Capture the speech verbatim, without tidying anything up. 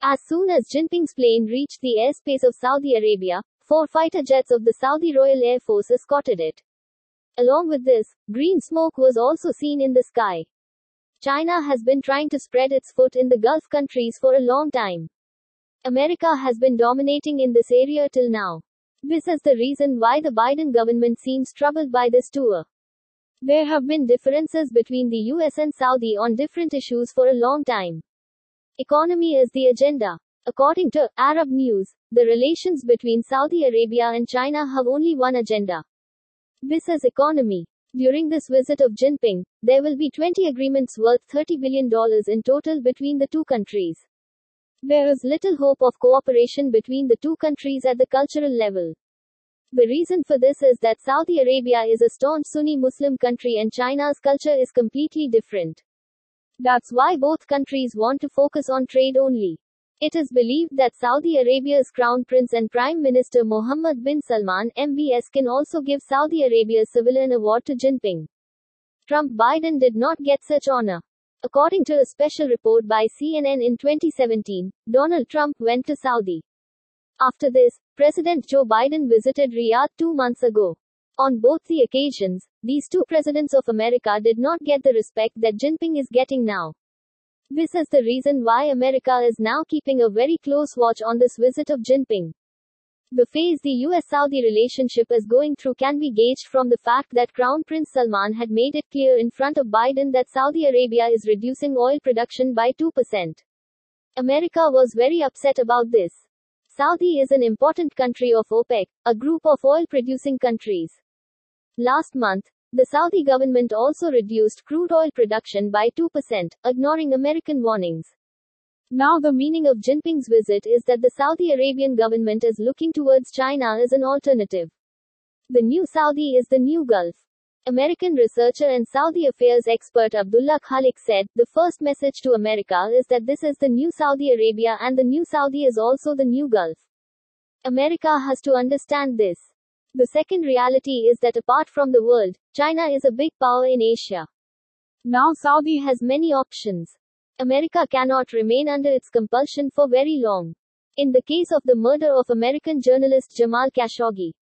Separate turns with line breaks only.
As soon as Jinping's plane reached the airspace of Saudi Arabia, four fighter jets of the Saudi Royal Air Force escorted it. Along with this, green smoke was also seen in the sky. China has been trying to spread its foot in the Gulf countries for a long time. America has been dominating in this area till now. This is the reason why the Biden government seems troubled by this tour. There have been differences between the U S and Saudi on different issues for a long time. Economy is the agenda. According to Arab News, the relations between Saudi Arabia and China have only one agenda. This is economy. During this visit of Jinping, there will be twenty agreements worth thirty billion dollars in total between the two countries. There is little hope of cooperation between the two countries at the cultural level. The reason for this is that Saudi Arabia is a staunch Sunni Muslim country and China's culture is completely different. That's why both countries want to focus on trade only. It is believed that Saudi Arabia's Crown Prince and Prime Minister Mohammed bin Salman M B S can also give Saudi Arabia's Civilian Award to Jinping. Trump-Biden did not get such honor. According to a special report by C N N in twenty seventeen, Donald Trump went to Saudi. After this, President Joe Biden visited Riyadh two months ago. On both the occasions, these two presidents of America did not get the respect that Jinping is getting now. This is the reason why America is now keeping a very close watch on this visit of Jinping. The phase the U S Saudi relationship is going through can be gauged from the fact that Crown Prince Salman had made it clear in front of Biden that Saudi Arabia is reducing oil production by two percent. America was very upset about this. Saudi is an important country of OPEC, a group of oil-producing countries. Last month, the Saudi government also reduced crude oil production by two percent, ignoring American warnings. Now the meaning of Jinping's visit is that the Saudi Arabian government is looking towards China as an alternative. The new Saudi is the new Gulf. American researcher and Saudi affairs expert Abdullah Khalik said, the first message to America is that this is the new Saudi Arabia and the new Saudi is also the new Gulf. America has to understand this. The second reality is that apart from the world, China is a big power in Asia. Now Saudi has many options. America cannot remain under its compulsion for very long. In the case of the murder of American journalist Jamal Khashoggi,